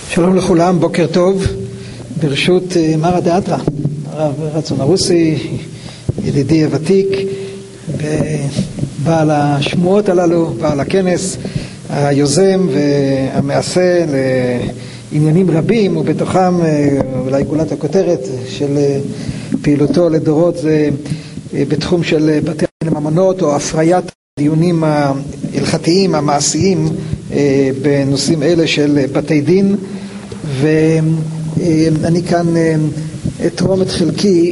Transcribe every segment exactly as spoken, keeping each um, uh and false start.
שלום לכולם, בוקר טוב. ברשות מרא דאתרא, הרב רצון הרוסי, ידידי הוותיק, בעל השמועות הללו, בעל הכנס, היוזם והמעשה לעניינים רבים, ובתוכם אולי גולת הכותרת של פעילותו לדורות זה בתחום של בתי הדין לממונות, או הפריית הדיונים ההלכתיים המעשיים בנושאים אלה של בתי דין. ואני כאן אתרום את חלקי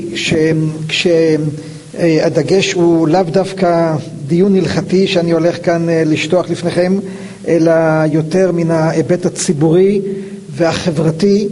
כשהדגש הוא לאו דווקא דיון הלכתי שאני הולך כאן לשטוח לפניכם, אלא יותר מן ההיבט הציבורי והחברתי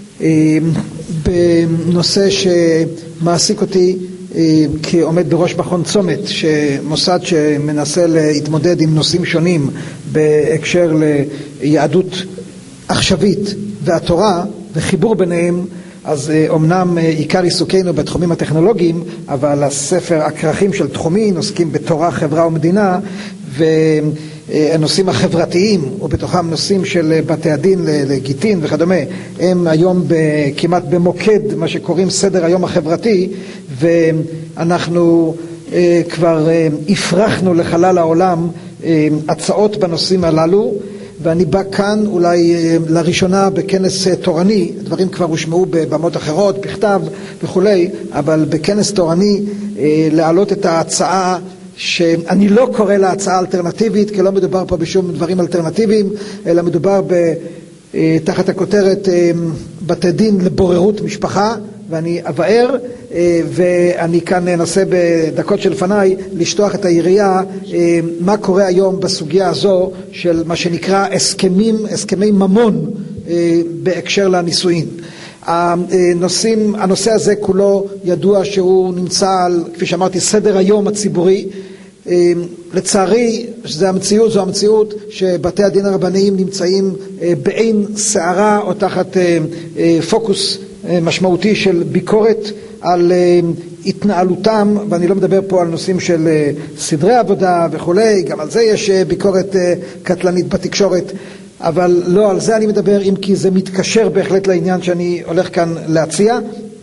בנושא שמעסיק אותי כעומד בראש מכון צומת, שמוסד שמנסה להתמודד עם נושאים שונים בהקשר ליהדות עכשווית והתורה וחיבור ביניהם. אז אומנם עיקר עיסוקנו בתחומים הטכנולוגיים, אבל הספר הכרכים של תחומין עוסקים בתורה, חברה ומדינה, והנושאים החברתיים ובתוכם נושאים של בתי הדין לגיטין וכדומה הם היום כמעט במוקד מה שקוראים סדר היום החברתי, ואנחנו כבר הפרחנו לחלל העולם הצעות בנושאים הללו. ואני בא כאן אולי לראשונה בכנס תורני, דברים כבר הושמעו בבמות אחרות, בכתב וכולי, אבל בכנס תורני להעלות את ההצעה שאני לא קורא לה הצעה אלטרנטיבית, כי לא מדובר פה בשום דברים אלטרנטיביים, אלא מדובר תחת הכותרת בתי דין לבוררות משפחה, ואני אבאר, ואני כאן ננסה בדקות שלפניי לשטוח את היריעה מה קורה היום בסוגיה הזו של מה שנקרא הסכמים, הסכמי ממון בהקשר לנישואין. הנושאים, הנושא הזה כולו ידוע שהוא נמצא על, כפי שאמרתי, סדר היום הציבורי. לצערי זו המציאות, זו המציאות שבתי הדין הרבניים נמצאים בעין שערה או תחת פוקוס משמעותי של ביקורת על התנהלותם, ואני לא מדבר פה על נושאים של סדרי עבודה וכולי, גם על זה יש ביקורת קטלנית בתקשורת, אבל לא על זה אני מדבר, אם כי זה מתקשר בהחלט לעניין שאני הולך כאן להציע.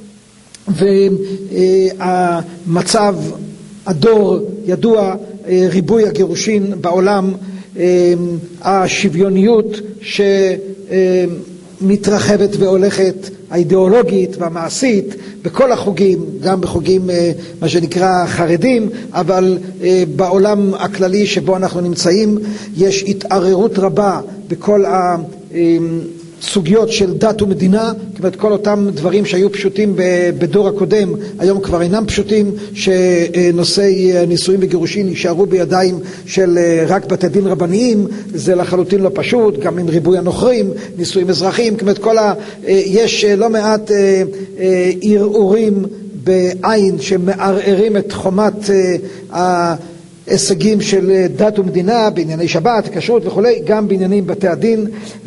והמצב, הדור ידוע, ריבוי הגירושין בעולם, השוויוניות שמתרחבת והולכת, האידיאולוגית והמעשית בכל החוגים, גם בחוגים מה שנקרא חרדים, אבל בעולם הכללי שבו אנחנו נמצאים יש התערערות רבה בכל הסוגיות של דת ומדינה, כמעט כל אותם דברים שהיו פשוטים בדור הקודם היום כבר אינם פשוטים, שנושאי נישואים וגירושין יישארו בידיים של רק בתי דין רבניים, זה לחלוטין לא פשוט, גם עם ריבוי הנוכרים, נישואים אזרחיים, כמעט כל ה... יש לא מעט ערעורים בעין שמערערים את חומת ההישגים של דת ומדינה בענייני שבת, כשרות וכולי, גם בעניינים בתי הדין.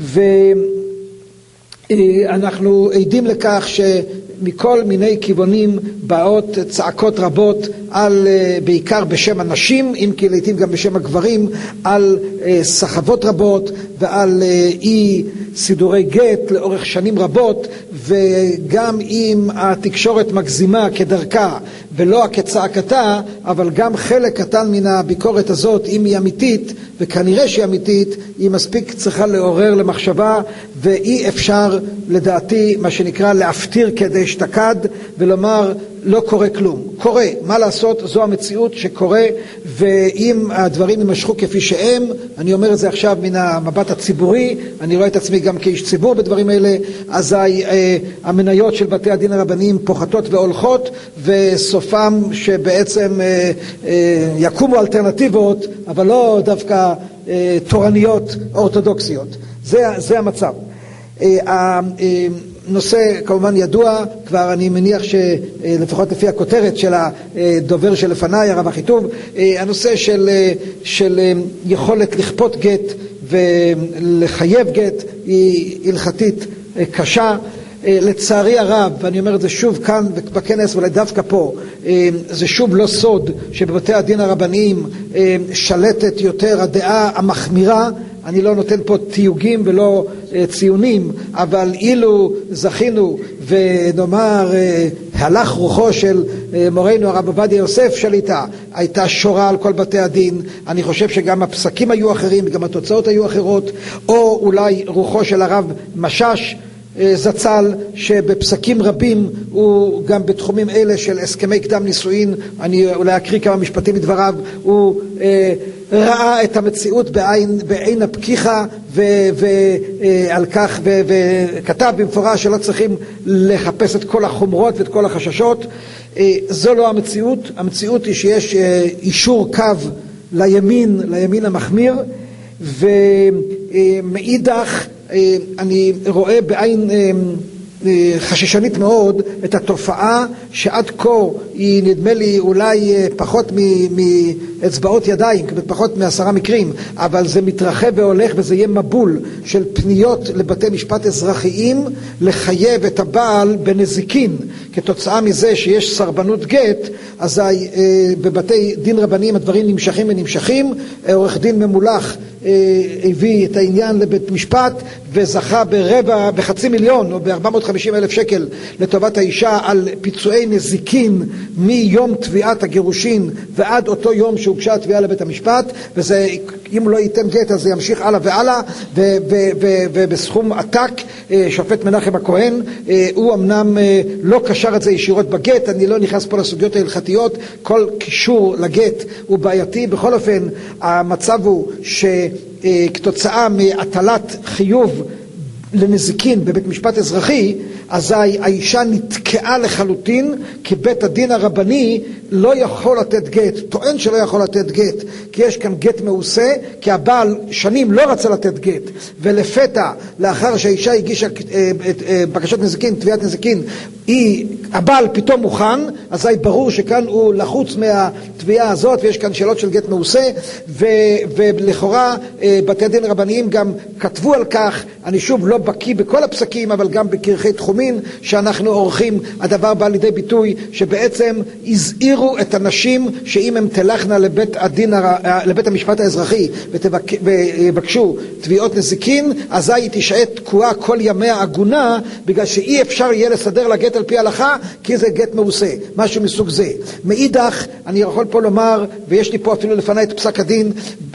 ואנחנו עדים לכך שמכל מיני כיוונים באות צעקות רבות על, בעיקר בשם הנשים, אם כי לעתים גם בשם הגברים, על סחבות רבות ועל אי סידורי גט לאורך שנים רבות, וגם אם התקשורת מגזימה כדרכה ולא כצעקתה, אבל גם חלק קטן מן הביקורת הזאת, אם היא אמיתית, וכנראה שהיא אמיתית, היא מספיק צריכה לעורר למחשבה, ואי אפשר לדעתי מה שנקרא להפטיר כדי שתקד ולומר לא קורה כלום. קורה, מה לעשות, זו המציאות שקורה, ואם הדברים יימשכו כפי שהם, אני אומר את זה עכשיו מן המבט הציבורי, אני רואה את עצמי גם כאיש ציבור בדברים האלה, אזי אה, המניות של בתי הדין הרבניים פוחתות והולכות, וסופם שבעצם אה, אה, יקומו אלטרנטיבות, אבל לא דווקא אה, תורניות אורתודוקסיות. זה, זה המצב. אה, אה, נושא כמובן ידוע, כבר אני מניח שלפחות לפי הכותרת של הדובר שלפניי, הרב אחיטוב, הנושא של, של יכולת לכפות גט ולחייב גט היא הלכתית קשה. לצערי הרב, ואני אומר את זה שוב כאן בכנס ואולי דווקא פה, זה שוב לא סוד שבבתי הדין הרבניים שלטת יותר הדעה המחמירה, אני לא נותן פה תיוגים ולא ציונים, אבל אילו זכינו ונאמר הלך רוחו של מורנו הרב עובדיה יוסף שליטה, הייתה שורה על כל בתי הדין, אני חושב שגם הפסקים היו אחרים וגם התוצאות היו אחרות, או אולי רוחו של הרב משש זצ"ל, שבפסקים רבים הוא גם בתחומים אלה של הסכמי קדם נישואין, אני אולי אקריא כמה משפטים מדבריו, הוא אה, ראה את המציאות בעין, בעין הפקיחה ועל כך ו, וכתב במפורש שלא צריכים לחפש את כל החומרות ואת כל החששות. אה, זו לא המציאות, המציאות היא שיש אה, אישור קו לימין, לימין המחמיר, ומאידך אני רואה בעין חששנית מאוד את התופעה שעד כה היא נדמה לי אולי פחות מאצבעות ידיים, פחות מעשרה מקרים, אבל זה מתרחב והולך וזה יהיה מבול של פניות לבתי משפט אזרחיים לחייב את הבעל בנזיקין כתוצאה מזה שיש סרבנות גט. אזי בבתי דין רבניים הדברים נמשכים ונמשכים. עורך דין ממולח הביא את העניין לבית משפט וזכה ברבע, בחצי מיליון או ב-ארבע מאות וחמישים אלף שקל לטובת האישה על פיצויי נזיקין מיום תביעת הגירושין ועד אותו יום שהוגשה התביעה לבית המשפט, וזה אם לא ייתן גט אז זה ימשיך הלאה והלאה, ובסכום עתק. שופט מנחם הכהן הוא אמנם לא קשר את זה ישירות בגט, אני לא נכנס פה לסוגיות ההלכתיות, כל קישור לגט הוא בעייתי. בכל אופן המצב הוא שכתוצאה מהטלת חיוב לנזיקין בבית משפט אזרחי, אזי האישה נתקעה לחלוטין, כי בית הדין הרבני לא יכול לתת גט, טוען שלא יכול לתת גט, כי יש כאן גט מעושה, כי הבעל שנים לא רצה לתת גט, ולפתע לאחר שהאישה הגישה בקשת נזיקין, תביעת נזיקין, היא, הבעל פתאום מוכן, אזי ברור שכאן הוא לחוץ מהתביעה הזאת, ויש כאן שאלות של גט מעושה, ו, ולכאורה בתי הדין הרבניים גם כתבו על כך. אני שוב לא בקיא בכל הפסקים, אבל גם בכרכי תחומין שאנחנו עורכים, הדבר בא לידי ביטוי שבעצם הזהירו את הנשים שאם הם תלכנה לבית הדין, לבית המשפט האזרחי ויבקשו תביעות נזיקין, אזי היא תישאר תקועה כל ימי העגונה, בגלל שאי אפשר יהיה לסדר לה גט על פי ההלכה, כי זה גט מעושה, משהו מסוג זה. מאידך, אני יכול פה לומר, ויש לי פה אפילו לפני את פסק הדין,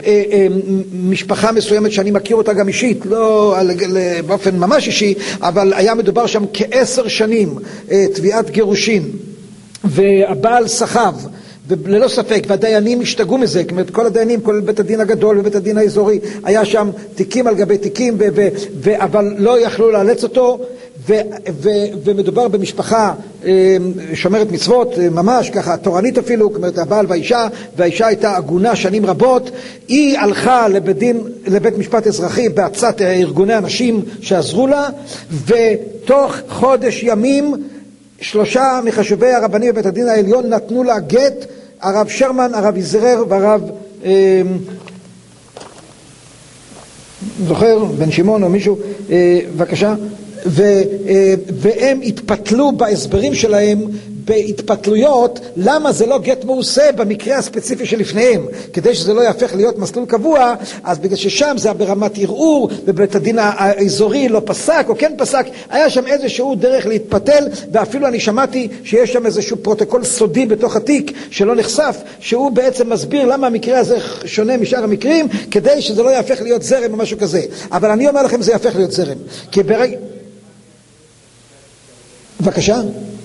משפחה מסוימת שאני מכיר אותה גם אישית, לא באופן ממש אישי, אבל היה מדובר שם כעשר שנים תביעת גירושין, והבעל סחב, וללא ספק, והדיינים השתגעו מזה, זאת אומרת, כל הדיינים, כולל בית הדין הגדול ובית הדין האזורי, היה שם תיקים על גבי תיקים, ו- ו- ו- אבל לא יכלו לאלץ אותו, ו- ו- ומדובר במשפחה שומרת מצוות, ממש ככה, תורנית אפילו, זאת אומרת, הבעל והאישה, והאישה הייתה עגונה שנים רבות. היא הלכה לבית דין, לבית משפט אזרחי בעצת ארגוני הנשים שעזרו לה, ותוך חודש ימים שלושה מחשובי הרבנים בבית הדין העליון נתנו לה גט, הרב שרמן, הרב יזרר והרב אה, זוכר, בן שמעון או מישהו, אה, בבקשה, ו, אה, והם התפתלו בהסברים שלהם בהתפתלויות למה זה לא גט מעושה במקרה הספציפי שלפניהם, כדי שזה לא יהפך להיות מסלול קבוע. אז בגלל ששם זה ברמת ערעור ובית הדין האזורי לא פסק או כן פסק, היה שם איזשהו דרך להתפתל, ואפילו אני שמעתי שיש שם איזשהו פרוטוקול סודי בתוך התיק שלא נחשף, שהוא בעצם מסביר למה המקרה הזה שונה משאר המקרים, כדי שזה לא יהפך להיות זרם או משהו כזה. אבל אני אומר לכם זה יהפך להיות זרם, כי ברג... בבקשה.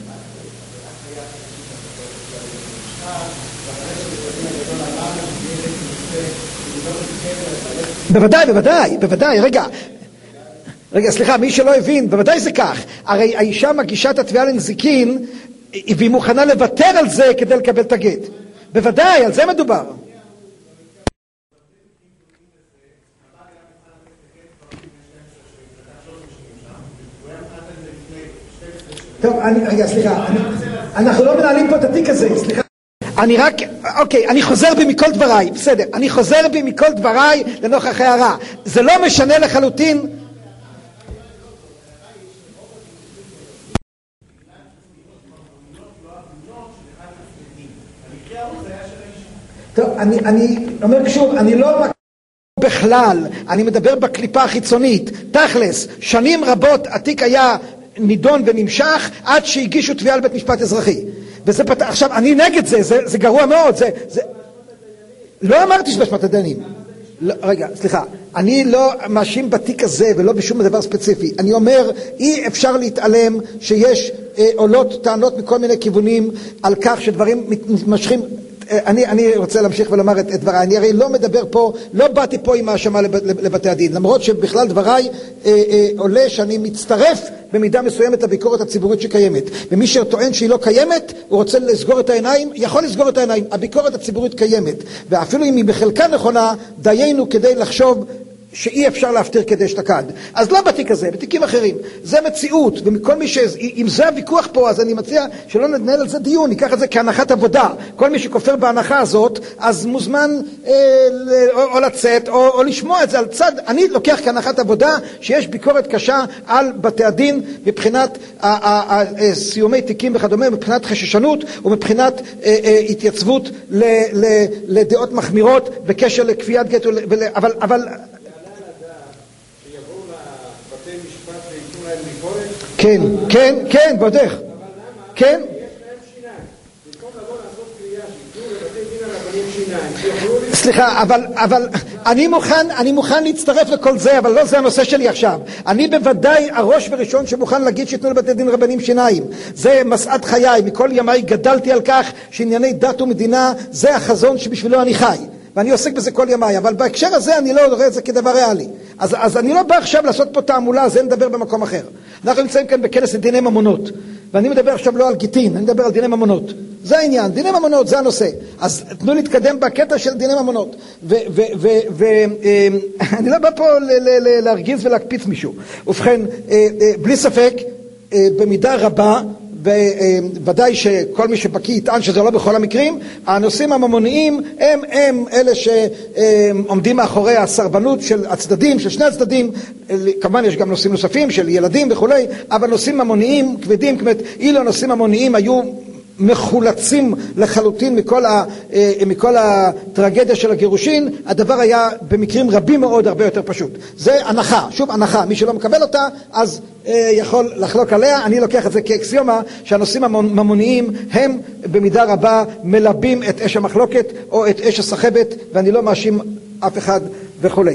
בוודאי, בוודאי, בוודאי, רגע, רגע, סליחה, מי שלא הבין, בוודאי זה כך. הרי האישה מגישה את התביעה לנזיקין, והיא מוכנה לוותר על זה כדי לקבל את הגט. בוודאי, על זה מדובר. טוב, אני, רגע, סליחה, אני, אנחנו לא מנהלים פה את התיק הזה, סליחה. אני רק, אוקיי, אני חוזר בי מכל דבריי, בסדר, אני חוזר בי מכל דבריי לנוכח הערה. זה לא משנה לחלוטין. טוב, אני, אני אומר שוב, אני לא בכלל, אני מדבר בקליפה החיצונית. תכלס, שנים רבות התיק היה נידון ונמשך עד שהגישו תביעה לבית משפט אזרחי. וזה פת... עכשיו, אני נגד זה, זה, זה גרוע מאוד. זה, זה... לא אמרתי שבאשמת הדיינים. לא, רגע, סליחה. אני לא מאשים בתיק הזה ולא בשום דבר ספציפי. אני אומר, אי אפשר להתעלם שיש אה, עולות טענות מכל מיני כיוונים על כך שדברים מתמשכים. אני, אני רוצה להמשיך ולומר את, את דבריי. אני הרי לא מדבר פה, לא באתי פה עם האשמה לב, לבתי הדין, למרות שבכלל דבריי אה, אה, עולה שאני מצטרף במידה מסוימת לביקורת הציבורית שקיימת. ומי שטוען שהיא לא קיימת, הוא רוצה לסגור את העיניים, יכול לסגור את העיניים. הביקורת הציבורית קיימת. ואפילו אם היא בחלקה נכונה, דיינו כדי לחשוב שאי אפשר להפטיר כדי שתקד. אז לא בתיק הזה, בתיקים אחרים. זה מציאות, ומכל מי ש... אם זה הוויכוח פה, אז אני מציע שלא ננהל על זה דיון, ניקח את זה כהנחת עבודה. כל מי שכופר בהנחה הזאת, אז מוזמן אה, או, או לצאת, או, או לשמוע את זה על צד. אני לוקח כהנחת עבודה שיש ביקורת קשה על בתי הדין, מבחינת סיומי תיקים וכדומה, מבחינת חששנות, ומבחינת אה, אה, התייצבות ל, ל, לדעות מחמירות, בקשר לכפיית גט, ול, אבל... אבל כן, כן, כן, בודך. כן. סליחה, אבל, אבל אני מוכן, אני מוכן להצטרף לכל זה, אבל לא זה הנושא שלי עכשיו. אני בוודאי הראש וראשון שמוכן להגיד שיתנו לבתי דין רבניים שיניים. זה מסעת חיי, מכל ימיי גדלתי על כך שענייני דת ומדינה זה החזון שבשבילו אני חי. ואני עוסק בזה כל ימיי, אבל בהקשר הזה אני לא רואה את זה כדבר ריאלי. אז, אז אני לא בא עכשיו לעשות פה תעמולה, זה נדבר במקום אחר. אנחנו נמצאים כאן בכנס לדיני ממונות, ואני מדבר עכשיו לא על גיטין, אני מדבר על דיני ממונות. זה העניין, דיני ממונות, זה הנושא. אז תנו להתקדם בקטע של דיני ממונות. ואני לא בא פה להרגיז ולהקפיץ מישהו. ובכן, בלי ספק, במידה רבה, וודאי שכל מי שבקיא יטען שזה לא בכל המקרים, הנושאים הממוניים הם, הם אלה שעומדים מאחורי הסרבנות של הצדדים, של שני הצדדים. כמובן יש גם נושאים נוספים של ילדים וכולי, אבל נושאים ממוניים כבדים, כמת, אילו נושאים ממוניים היו מחולצים לחלוטין מכל, ה, מכל הטרגדיה של הגירושין, הדבר היה במקרים רבים מאוד הרבה יותר פשוט. זה הנחה, שוב הנחה, מי שלא מקבל אותה אז יכול לחלוק עליה. אני לוקח את זה כאקסיומה שהנושאים הממוניים הם במידה רבה מלבים את אש המחלוקת או את אש הסחבת, ואני לא מאשים אף אחד וכולי.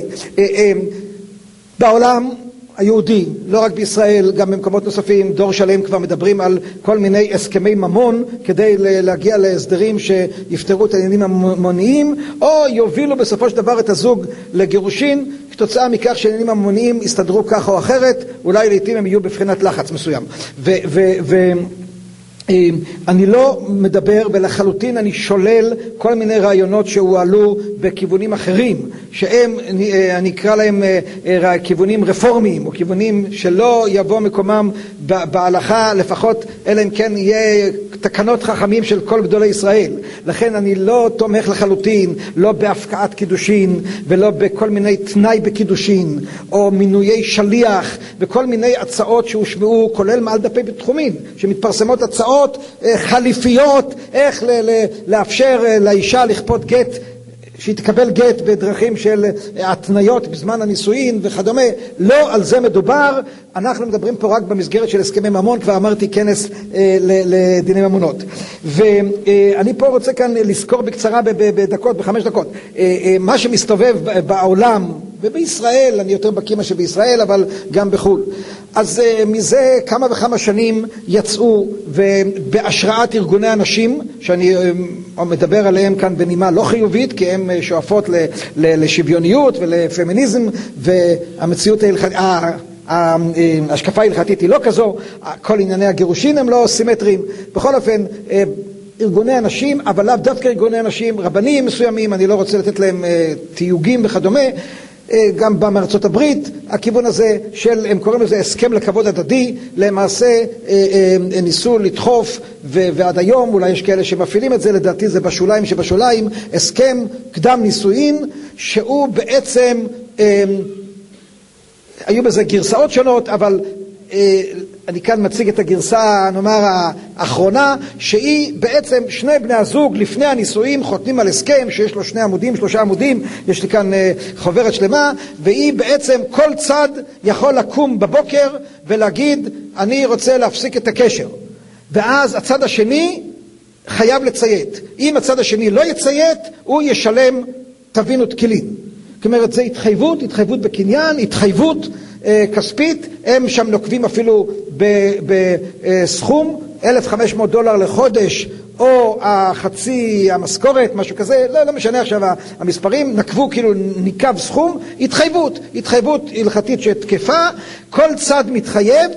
בעולם היהודי, לא רק בישראל, גם במקומות נוספים, דור שלם כבר מדברים על כל מיני הסכמי ממון כדי להגיע להסדרים שיפתרו את העניינים הממוניים, או יובילו בסופו של דבר את הזוג לגירושין, כתוצאה מכך שהעניינים הממוניים יסתדרו כך או אחרת, אולי לעתים הם יהיו בבחינת לחץ מסוים. ו... ו, ו אני לא מדבר, ולחלוטין אני שולל כל מיני רעיונות שהועלו בכיוונים אחרים, שהם, אני אקרא להם כיוונים רפורמיים, או כיוונים שלא יבוא מקומם בהלכה, לפחות אלא אם כן יהיה תקנות חכמים של כל גדולי ישראל. לכן אני לא תומך לחלוטין, לא בהפקעת קידושין, ולא בכל מיני תנאי בקידושין, או מינויי שליח, וכל מיני הצעות שהושמעו, כולל מעל דפי בתחומים, שמתפרסמות הצעות חליפיות, איך לאפשר לאישה לכפות גט, שהיא תקבל גט בדרכים של התניות בזמן הנישואין וכדומה. לא על זה מדובר. אנחנו מדברים פה רק במסגרת של הסכמי ממון, כבר אמרתי כנס אה, לדיני ממונות. ואני פה רוצה כאן לזכור בקצרה בדקות, בחמש דקות, אה, אה, מה שמסתובב בעולם, ובישראל, אני יותר בקיא מאשר בישראל, אבל גם בחו"ל. אז uh, מזה כמה וכמה שנים יצאו, ובהשראת ארגוני הנשים, שאני uh, מדבר עליהם כאן בנימה לא חיובית, כי הן uh, שואפות ל, ל, לשוויוניות ולפמיניזם, והמציאות ההלכתית, ההשקפה ההלכתית היא לא כזו, כל ענייני הגירושין הם לא סימטריים. בכל אופן, uh, ארגוני הנשים, אבל לאו דווקא ארגוני הנשים, רבנים מסוימים, אני לא רוצה לתת להם uh, תיוגים וכדומה, גם בארצות הברית, הכיוון הזה של, הם קוראים לזה הסכם לכבוד הדדי, למעשה ניסו לדחוף, ועד היום אולי יש כאלה שמפעילים את זה, לדעתי זה בשוליים שבשוליים, הסכם קדם נישואין, שהוא בעצם, היו בזה גרסאות שונות, אבל אני כאן מציג את הגרסה, נאמר, האחרונה, שהיא בעצם שני בני הזוג לפני הנישואים חותמים על הסכם שיש לו שני עמודים, שלושה עמודים, יש לי כאן חוברת שלמה, והיא בעצם כל צד יכול לקום בבוקר ולהגיד, אני רוצה להפסיק את הקשר. ואז הצד השני חייב לציית. אם הצד השני לא יציית, הוא ישלם תבינו תקילין. זאת אומרת, זה התחייבות, התחייבות בקניין, התחייבות אה, כספית, הם שם נוקבים אפילו בסכום, אלף וחמש מאות דולר לחודש, או החצי המשכורת, משהו כזה, לא, לא משנה עכשיו המספרים, נקבו כאילו ניקב סכום, התחייבות, התחייבות הלכתית שתקפה, כל צד מתחייב,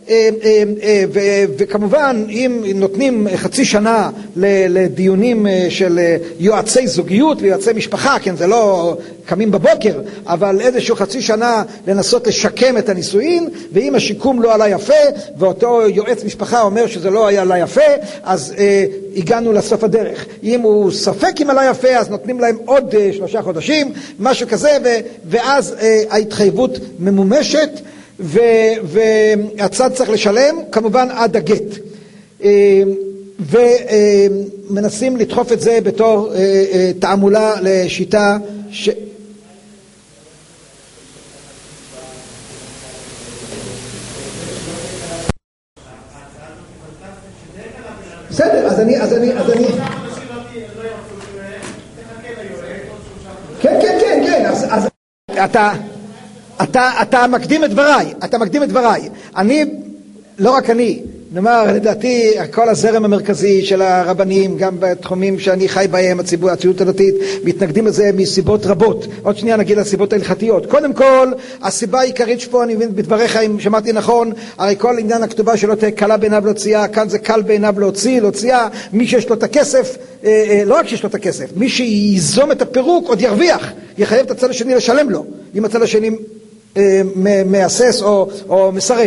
וכמובן אם נותנים חצי שנה לדיונים של יועצי זוגיות ויועצי משפחה, כן, זה לא קמים בבוקר, אבל איזשהו חצי שנה לנסות לשקם את הנישואין, ואם השיקום לא עלה יפה ואותו יועץ משפחה אומר שזה לא היה לה יפה, אז אה, הגענו לסוף הדרך. אם הוא ספק אם עלה יפה, אז נותנים להם עוד אה, שלושה חודשים, משהו כזה, ו, ואז אה, ההתחייבות ממומשת, והצד צריך לשלם כמובן עד הגט, ומנסים לדחוף את זה בתור תעמולה לשיטה ש... בסדר, אז אני אז אני אז אני כן כן כן כן אז אז אתה אתה, אתה מקדים את דבריי, אתה מקדים את דבריי. אני, לא רק אני, נאמר, לדעתי, כל הזרם המרכזי של הרבנים, גם בתחומים שאני חי בהם, הציבור, הציונות הדתית, מתנגדים לזה מסיבות רבות. עוד שנייה נגיד לסיבות ההלכתיות. קודם כל, הסיבה העיקרית שפה, אני מבין בדבריך, אם שמעתי נכון, הרי כל עניין הכתובה שלא תהיה קלה בעיניו להוציאה, כאן זה קל בעיניו להוציא, להוציאה, מי שיש לו את הכסף, אה, אה, לא רק שיש לו את הכסף, מי שיזום את הפירוק עוד ירוויח, יחייב את הצד השני לשלם לו, אם הצד השני מאסס או, או מסרב.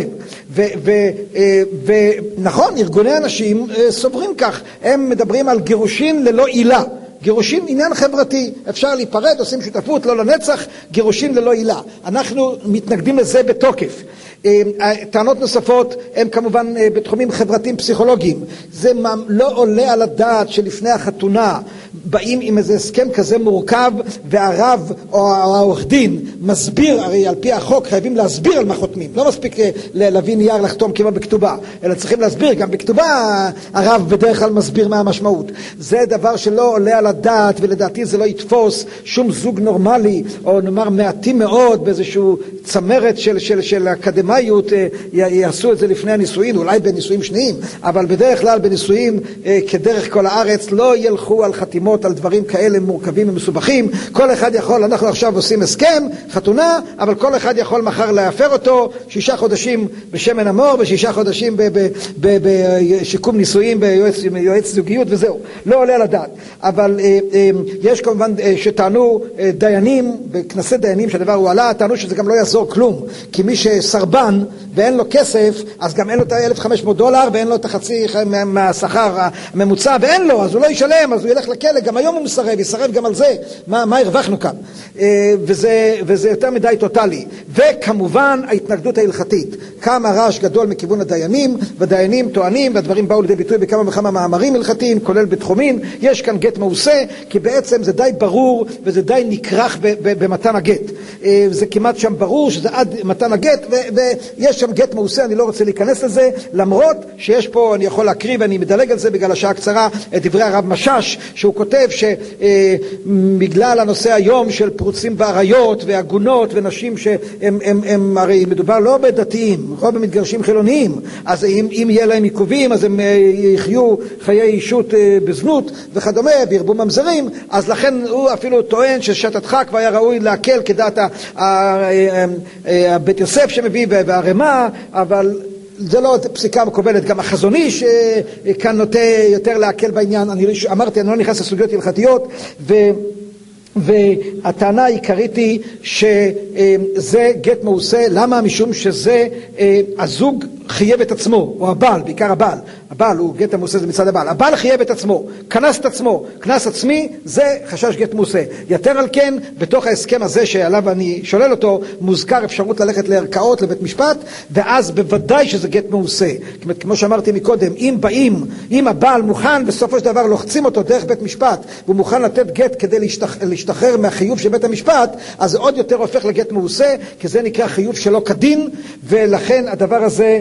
ונכון, ארגוני אנשים סוברים כך, הם מדברים על גירושין ללא עילה. גירושין עניין חברתי, אפשר להיפרד, עושים שותפות, לא לנצח, גירושין ללא עילה. אנחנו מתנגדים לזה בתוקף. טענות נוספות הם כמובן בתחומים חברתיים פסיכולוגיים. זה לא עולה על הדעת שלפני החתונה באים עם איזה הסכם כזה מורכב, והרב או העורך דין מסביר, הרי על פי החוק חייבים להסביר על מה חותמים, לא מספיק להביא נייר לחתום כמו בכתובה, אלא צריכים להסביר, גם בכתובה הרב בדרך כלל מסביר מה המשמעות. זה דבר שלא עולה על הדעת, ולדעתי זה לא יתפוס שום זוג נורמלי, או נאמר מעטים מאוד באיזשהו צמרת של, של, של אקדמיות יעשו את זה לפני הנישואין, אולי בנישואים שניים, אבל בדרך כלל בנישואים כדרך כל הארץ לא ילכו על חתימות על דברים כאלה מורכבים ומסובכים. כל אחד יכול, אנחנו עכשיו עושים הסכם, חתונה, אבל כל אחד יכול מחר להפר אותו, שישה חודשים בשמן המור, ושישה חודשים בשיקום נישואים, ביועץ זוגיות וזהו. לא עולה על הדעת. אבל אה, אה, יש כמובן אה, שטענו אה, דיינים, בכנסי דיינים שהדבר הוא עלה, טענו שזה גם לא יעזור כלום, כי מי שסרבן ואין לו כסף, אז גם אין לו את ה-אלף וחמש מאות דולר, ואין לו את החצי מהשכר הממוצע, ואין לו, אז הוא לא ישלם, אז הוא ילך לכלא, גם היום הוא מסרב, יסרב גם על זה, מה, מה הרווחנו כאן? וזה, וזה יותר מדי טוטלי. וכמובן ההתנגדות ההלכתית, כמה רעש גדול מכיוון הדיינים, והדיינים טוענים, והדברים באו לידי ביטוי בכמה וכמה מאמרים הלכתיים, כולל בתחומין, יש כאן גט מעושה, כי בעצם זה די ברור, וזה די נקרח במתן הגט. זה כמעט שם ברור שזה עד מתן הגט, ויש שם גט מעושה, אני לא רוצה להיכנס לזה, למרות שיש פה, אני יכול להקריא ואני מדלג על זה בגלל השעה הקצרה, את דברי הרב משש, שהוא כותב שבגלל הנושא היום של פרוצים ועריות ועגונות ונשים שהם הם, הם, הרי מדובר לא בדתיים, לא במתגרשים חילוניים, אז אם, אם יהיה להם עיכובים אז הם יחיו חיי אישות בזנות וכדומה, וירבו ממזרים, אז לכן הוא אפילו טוען ששתתך כבר היה ראוי להקל כדעת בית יוסף שמביא והרמה, אבל זה לא פסיקה מקובלת. גם החזוני שכאן נוטה יותר להקל בעניין. אני אמרתי, אני לא נכנס לסוגיות הלכתיות, ו... והטענה העיקרית היא שזה גט מעושה. למה? משום שזה הזוג חייב את עצמו, או הבעל, בעיקר הבעל. הבעל הוא גט המעושה, זה מצד הבעל. הבעל חייב את עצמו, כנס את עצמו, כנס עצמי, זה חשש גט מעושה. יותר על כן, בתוך ההסכם הזה שעליו אני שולל אותו, מוזכר אפשרות ללכת לערכאות, לבית משפט, ואז בוודאי שזה גט מעושה. כמו שאמרתי מקודם, אם באים, אם הבעל מוכן, בסופו של דבר לוחצים אותו דרך בית משפט, והוא מוכן לתת גט כדי להשתח... להשתחרר מהחיוב של בית המשפט, אז זה עוד יותר הופך לגט מעושה, כי זה נקרא חיוב שלא כדין, ולכן הדבר הזה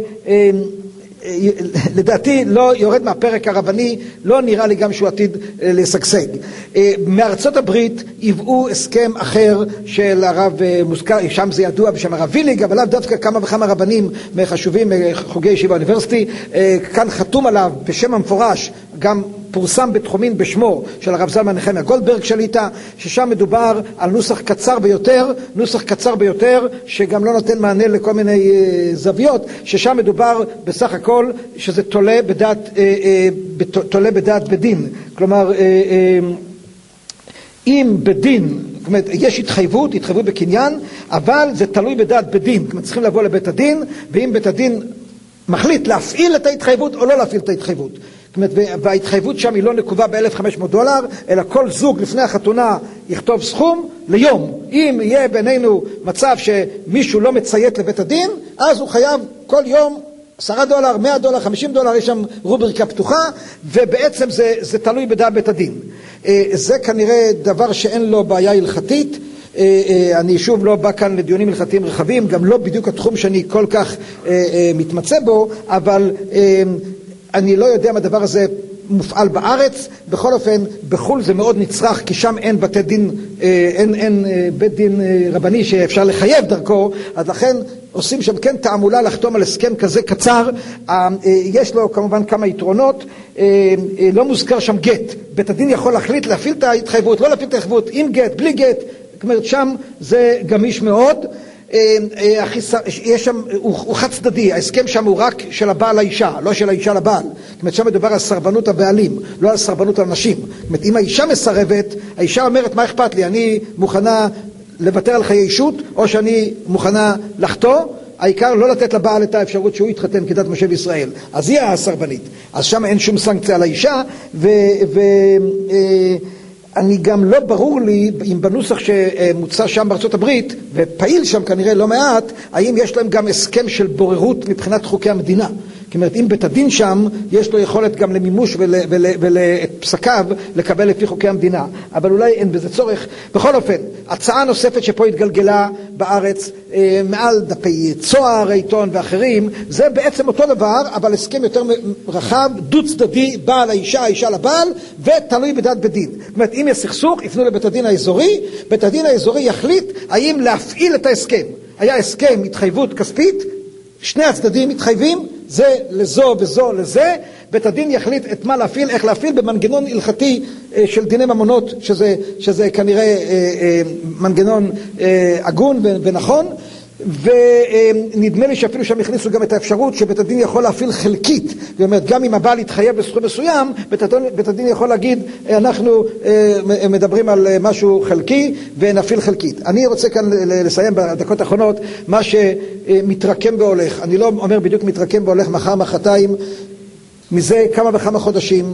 לדעתי לא יורד מהפרק הרבני, לא נראה לי גם שהוא עתיד לשגשג. מארצות הברית היוו הסכם אחר של הרב מוזכר, שם זה ידוע בשם הרב ויליג, אבל לאו דווקא כמה וכמה רבנים חשובים מחוגי ישיבה אוניברסיטי, כאן חתום עליו בשם המפורש, גם פורסם בתחומין בשמו של הרב זלמן נחמיה גולדברג שליטה, ששם מדובר על נוסח קצר ביותר, נוסח קצר ביותר שגם לא נותן מענה לכל מיני uh, זוויות, ששם מדובר בסך הכל שזה תולה בדעת, uh, uh, תולה בדעת בדין. כלומר, uh, uh, אם בדין, זאת אומרת, יש התחייבות, התחייבות בקניין, אבל זה תלוי בדעת בדין. זאת אומרת, צריכים לבוא לבית הדין, ואם בית הדין מחליט להפעיל את ההתחייבות או לא להפעיל את ההתחייבות. וההתחייבות שם היא לא נקובה ב-אלף וחמש מאות דולר, אלא כל זוג לפני החתונה יכתוב סכום ליום. אם יהיה בינינו מצב שמישהו לא מציית לבית הדין, אז הוא חייב כל יום עשרה דולר, מאה דולר, חמישים דולר, יש שם רובריקה פתוחה, ובעצם זה, זה תלוי בדעת בית הדין. זה כנראה דבר שאין לו בעיה הלכתית. אני שוב לא בא כאן לדיונים הלכתיים רחבים, גם לא בדיוק התחום שאני כל כך מתמצא בו, אבל אני לא יודע מה הדבר הזה מופעל בארץ. בכל אופן, בחול זה מאוד נצרך, כי שם אין בתי דין, אין, אין בית דין רבני שאפשר לחייב דרכו, אז לכן עושים שם כן תעמולה לחתום על הסכם כזה קצר. יש לו כמובן כמה יתרונות, לא מוזכר שם גט. בית הדין יכול להחליט להפעיל את ההתחייבות, לא להפעיל את ההתחייבות, עם גט, בלי גט. זאת אומרת, שם זה גמיש מאוד. יש שם, הוא, הוא חד צדדי, ההסכם שם הוא רק של הבעל לאישה, לא של האישה לבעל. זאת אומרת, שם מדובר על סרבנות הבעלים, לא על סרבנות הנשים. זאת אומרת, אם האישה מסרבת, האישה אומרת, מה אכפת לי? אני מוכנה לוותר על חיי אישות, או שאני מוכנה לחתוא, העיקר לא לתת לבעל את האפשרות שהוא יתחתן כדת משה וישראל. אז היא הסרבנית. אז שם אין שום סנקציה על האישה, ו... ו אה, אני גם לא ברור לי אם בנוסח שמוצע שם בארצות הברית, ופעיל שם כנראה לא מעט, האם יש להם גם הסכם של בוררות מבחינת חוקי המדינה. זאת אומרת, אם בית הדין שם, יש לו יכולת גם למימוש ואת פסקיו לקבל לפי חוקי המדינה. אבל אולי אין בזה צורך. בכל אופן, הצעה נוספת שפה התגלגלה בארץ, מעל דפי צוהר, עיתון ואחרים, זה בעצם אותו דבר, אבל הסכם יותר רחב, דו צדדי, בעל האישה, האישה לבעל, ותלוי בדעת בדין. זאת אומרת, אם יש סכסוך, יפנו לבית הדין האזורי, בית הדין האזורי יחליט האם להפעיל את ההסכם. היה הסכם התחייבות כספית, שני הצדדים מתחייבים, זה לזו וזו לזה, בית הדין יחליט את מה להפעיל, איך להפעיל, במנגנון הלכתי של דיני ממונות, שזה, שזה כנראה מנגנון הגון ונכון, ונדמה לי שאפילו שם הכניסו גם את האפשרות שבית הדין יכול להפעיל חלקית. זאת אומרת, גם אם הבעל יתחייב בסכום מסוים, בית הדין, בית הדין יכול להגיד, אנחנו מדברים על משהו חלקי ונפעיל חלקית. אני רוצה כאן לסיים בדקות האחרונות מה שמתרקם והולך. אני לא אומר בדיוק מתרקם והולך מחר מחרתיים, מזה כמה וכמה חודשים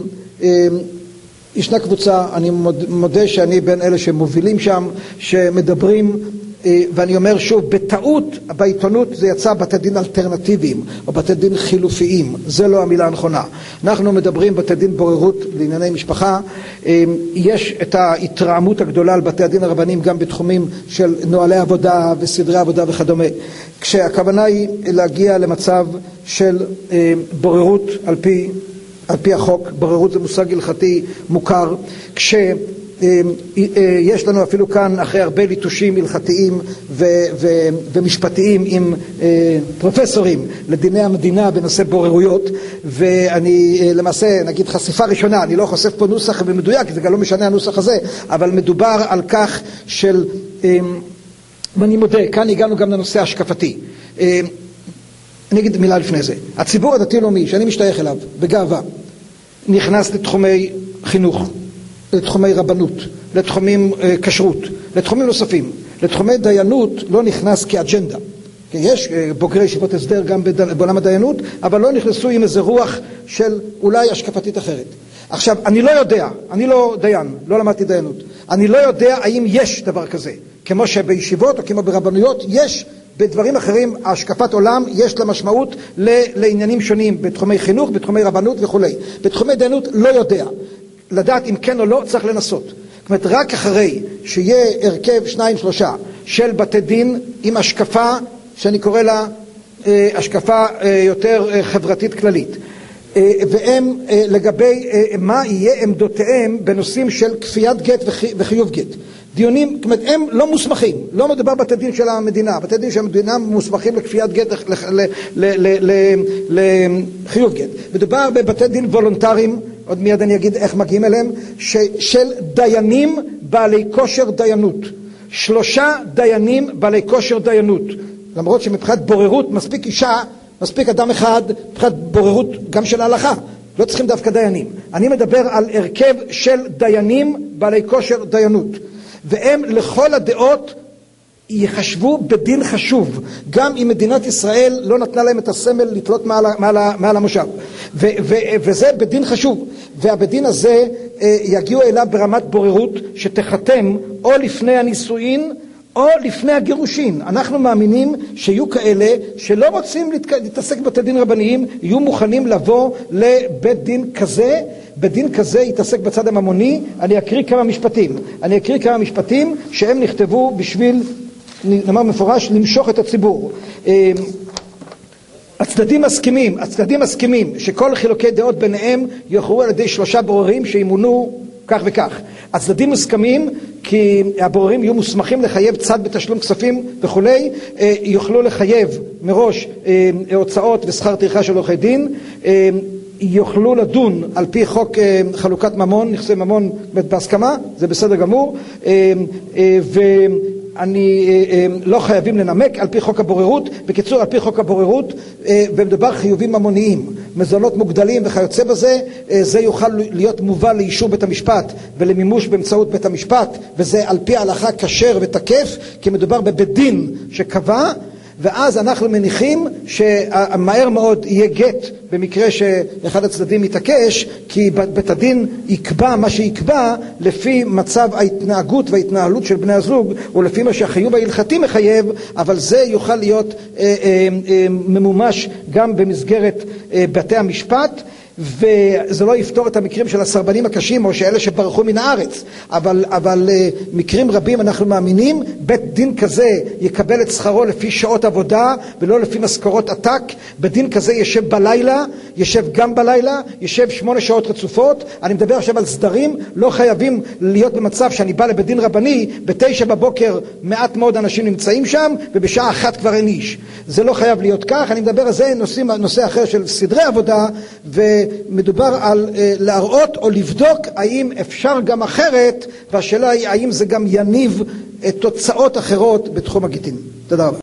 ישנה קבוצה, אני מודה שאני בין אלה שמובילים שם, שמדברים, ואני אומר שוב, בטעות בעיתונות זה יצא בתי דין אלטרנטיביים או בתי דין חילופיים, זה לא המילה הנכונה. אנחנו מדברים בתי דין בוררות לענייני משפחה. יש את ההתרעמות הגדולה על בתי הדין הרבניים גם בתחומים של נוהלי עבודה וסדרי עבודה וכדומה, כשהכוונה היא להגיע למצב של בוררות על פי, על פי החוק. בוררות זה מושג הלכתי מוכר, כש יש לנו אפילו כאן אחרי הרבה ליטושים הלכתיים ו- ו- ומשפטיים עם פרופסורים לדיני המדינה בנושא בוררויות, ואני למעשה נגיד חשיפה ראשונה, אני לא חושף פה נוסח במדויק, זה גם לא משנה הנוסח הזה, אבל מדובר על כך של, ואני מודה, כאן הגענו גם לנושא השקפתי. אני אגיד מילה לפני זה. הציבור הדתי-לאומי שאני משתייך אליו בגאווה נכנס לתחומי חינוך, לתחומי רבנות, לתחומים כשרות, לתחומים נוספים. לתחומי דיינות לא נכנס כאג'נדה. יש בוגרי ישיבות הסדר גם בעולם הדיינות, אבל לא נכנסו עם איזה רוח של אולי השקפתית אחרת. עכשיו, אני לא יודע, אני לא דיין, לא למדתי דיינות, אני לא יודע האם יש דבר כזה, כמו שבישיבות או כמו ברבנויות, יש בדברים אחרים, השקפת עולם יש לה משמעות לעניינים שונים, בתחומי חינוך, בתחומי רבנות וכו'. בתחומי דיינות לא יודע. לדעת אם כן או לא, צריך לנסות. זאת אומרת, רק אחרי שיהיה הרכב שניים שלושה של בתי דין עם השקפה, שאני קורא לה אה, השקפה אה, יותר אה, חברתית כללית, אה, והם אה, לגבי אה, מה יהיה עמדותיהם בנושאים של כפיית גט וחי, וחיוב גט. דיונים, זאת אומרת, הם לא מוסמכים, לא מדובר בתי דין של המדינה, בתי דין של המדינה מוסמכים לכפיית גט, לחיוב גט. מדובר בבתי דין וולונטריים, עוד מיד אני אגיד איך מגיעים אליהם, של דיינים בעלי כושר דיינות. שלושה דיינים בעלי כושר דיינות. למרות שמבחינת בוררות מספיק אישה, מספיק אדם אחד, מבחינת בוררות גם של ההלכה. לא צריכים דווקא דיינים. אני מדבר על הרכב של דיינים בעלי כושר דיינות. והם לכל הדעות יחשבו בדין חשוב, גם אם מדינת ישראל לא נתנה להם את הסמל לתלות מעל, מעל, מעל המושב. ו, ו, וזה בדין חשוב. והבדין הזה אה, יגיעו אליו ברמת בוררות שתחתם או לפני הנישואין, או לפני הגירושין. אנחנו מאמינים שיהיו כאלה שלא רוצים להתעסק בבתי דין רבניים, יהיו מוכנים לבוא לבית דין כזה, בית דין כזה יתעסק בצד הממוני. אני אקריא כמה משפטים. אני אקריא כמה משפטים שהם נכתבו בשביל, נאמר מפורש, למשוך את הציבור. הצדדים מסכימים, הצדדים מסכימים שכל חילוקי דעות ביניהם יוכרעו על ידי שלושה בוררים שימונו כך וכך. הצדדים מסכמים כי הבוררים יהיו מוסמכים לחייב צד בתשלום כספים וכולי, יוכלו לחייב מראש הוצאות ושכר טרחה של עורכי דין, יוכלו לדון על פי חוק חלוקת ממון, נכסי ממון בהסכמה, זה בסדר גמור, ואני לא חייבים לנמק על פי חוק הבוררות. בקיצור, על פי חוק הבוררות, ומדובר חיובים ממוניים, מזונות מוגדלים וכיוצא בזה, זה יוכל להיות מובא לאישור בית המשפט ולמימוש באמצעות בית המשפט, וזה על פי ההלכה כשר ותקף, כי מדובר בבית דין שקבע. ואז אנחנו מניחים שמהר מאוד יהיה גט במקרה שאחד הצדדים יתעקש, כי בית הדין יקבע מה שיקבע לפי מצב ההתנהגות וההתנהלות של בני הזוג, או לפי מה שהחיוב ההלכתי מחייב, אבל זה יוכל להיות אה, אה, אה, ממומש גם במסגרת אה, בתי המשפט. וזה לא יפתור את המקרים של הסרבנים הקשים או שאלה שברחו מן הארץ, אבל, אבל מקרים רבים אנחנו מאמינים בית דין כזה יקבל את שכרו לפי שעות עבודה ולא לפי משכורות עתק. בית דין כזה ישב בלילה, ישב גם בלילה, ישב שמונה שעות רצופות. אני מדבר עכשיו על סדרים, לא חייבים להיות במצב שאני בא לבית דין רבני בתשע בבוקר מעט מאוד אנשים נמצאים שם ובשעה אחת כבר אין איש. זה לא חייב להיות כך. אני מדבר על זה נושאים, נושא אחר של סדרי עבודה, ו מדובר על uh, להראות או לבדוק האם אפשר גם אחרת, והשאלה היא האם זה גם יניב uh, תוצאות אחרות בתחום הגיטין. תודה רבה.